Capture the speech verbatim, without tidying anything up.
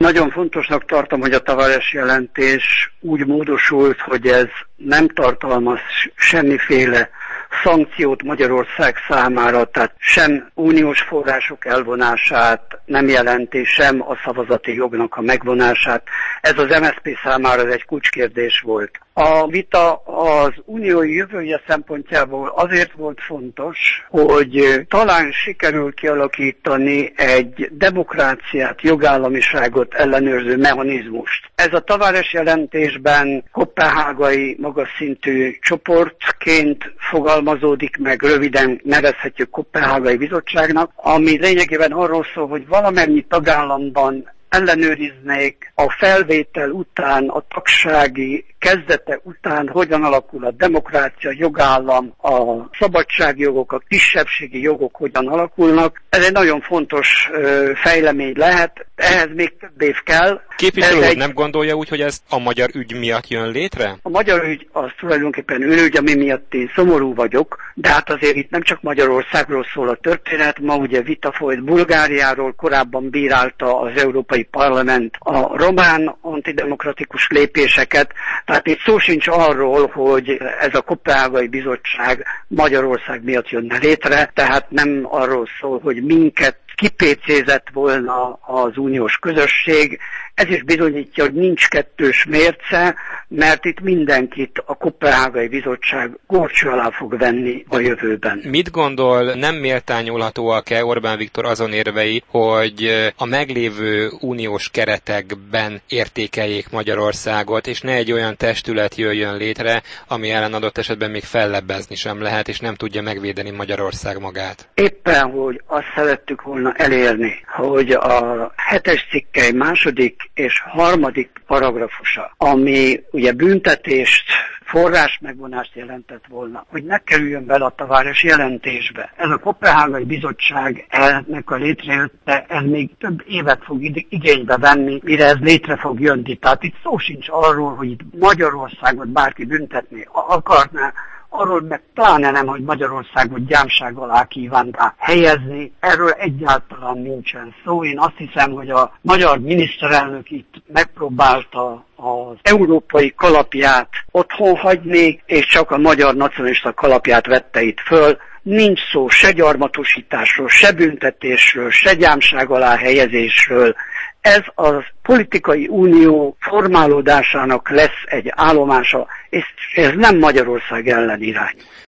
Nagyon fontosnak tartom, hogy a Tavares jelentés úgy módosult, hogy ez nem tartalmaz semmiféle szankciót Magyarország számára, tehát sem uniós források elvonását nem jelenti, sem a szavazati jognak a megvonását. Ez az em es zé pé számára egy kulcskérdés volt. A vita az uniói jövője szempontjából azért volt fontos, hogy talán sikerül kialakítani egy demokráciát, jogállamiságot ellenőrző mechanizmust. Ez a Tavares jelentésben koppenhágai magas szintű csoportként fogalmazódik meg, röviden nevezhetjük Koppenhágai Bizottságnak, ami lényegében arról szól, hogy valamennyi tagállamban ellenőriznék a felvétel után, a tagsági kezdete után, hogyan alakul a demokrácia, jogállam, a szabadságjogok, a kisebbségi jogok hogyan alakulnak. Ez egy nagyon fontos ö, fejlemény lehet, ehhez még több év kell. Képviselő egy... nem gondolja úgy, hogy ez a magyar ügy miatt jön létre? A magyar ügy az tulajdonképpen ürügy, ami miatt én szomorú vagyok, de hát azért itt nem csak Magyarországról szól a történet, ma ugye vita folyt Bulgáriáról, korábban bírálta az Európai Parlament a román antidemokratikus lépéseket, tehát itt szó sincs arról, hogy ez a Koppenhágai Bizottság Magyarország miatt jönne létre, tehát nem arról szól, hogy minket kipécézett volna az uniós közösség. Ez is bizonyítja, hogy nincs kettős mérce, mert itt mindenkit a Koppenhágai Bizottság górcső alá fog venni a jövőben. Mit gondol, nem méltányolhatóak-e Orbán Viktor azon érvei, hogy a meglévő uniós keretekben értékeljék Magyarországot, és ne egy olyan testület jöjjön létre, ami ellen adott esetben még fellebbezni sem lehet, és nem tudja megvédeni Magyarország magát? Éppen, hogy azt szerettük volna elérni, hogy a hetes cikkely második és harmadik paragrafusa, ami ugye büntetést, forrás megvonást jelentett volna, hogy ne kerüljön bele a Tavares jelentésbe. Ez a Koppenhágai Bizottság ennek a létrejötte, ez még több évet fog igénybe venni, mire ez létre fog jönni. Tehát itt szó sincs arról, hogy itt Magyarországot bárki büntetni akarná, arról meg pláne nem, hogy Magyarországot gyámság alá kívánná helyezni. Erről egyáltalán nincsen szó. Én azt hiszem, hogy a magyar miniszterelnök itt megpróbálta az európai kalapját otthon hagyni, és csak a magyar nacionalista kalapját vette itt föl. Nincs szó se gyarmatosításról, se büntetésről, se gyámság alá helyezésről. Ez a politikai unió formálódásának lesz egy állomása, és ez nem Magyarország ellen irány.